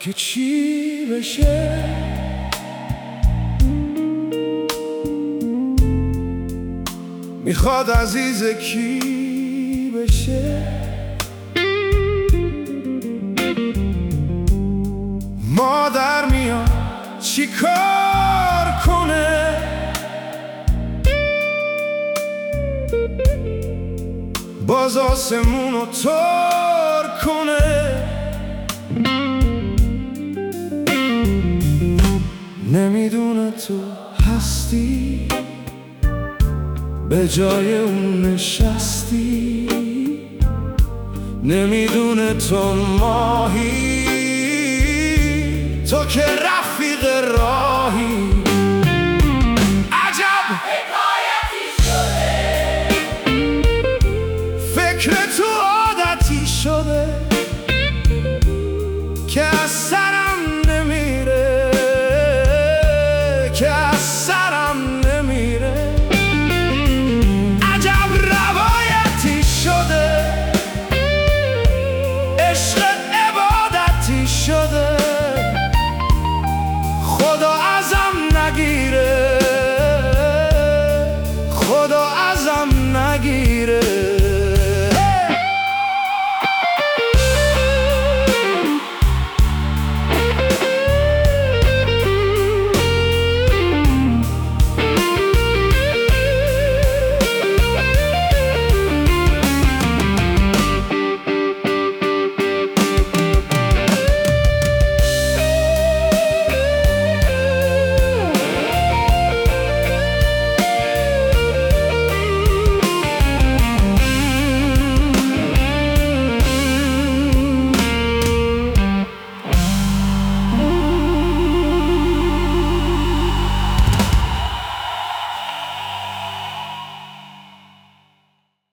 که چی بشه. میخواد عزیز کی بشه. مادر میاد چی کار کنه، باز آسمونو تار کنه. نمیدونه تو هستی، به جای اون نشستی. نمیدونه تو ماهی، تو که رفیق راهی. عجب حکایتی شده، فکر تو عادتی شده که از سرم نمیره، که از سرم نمیره. عجب روایتی شده، عشق عبادتی شده. خدا ازم نگیره، خدا ازم نگیره.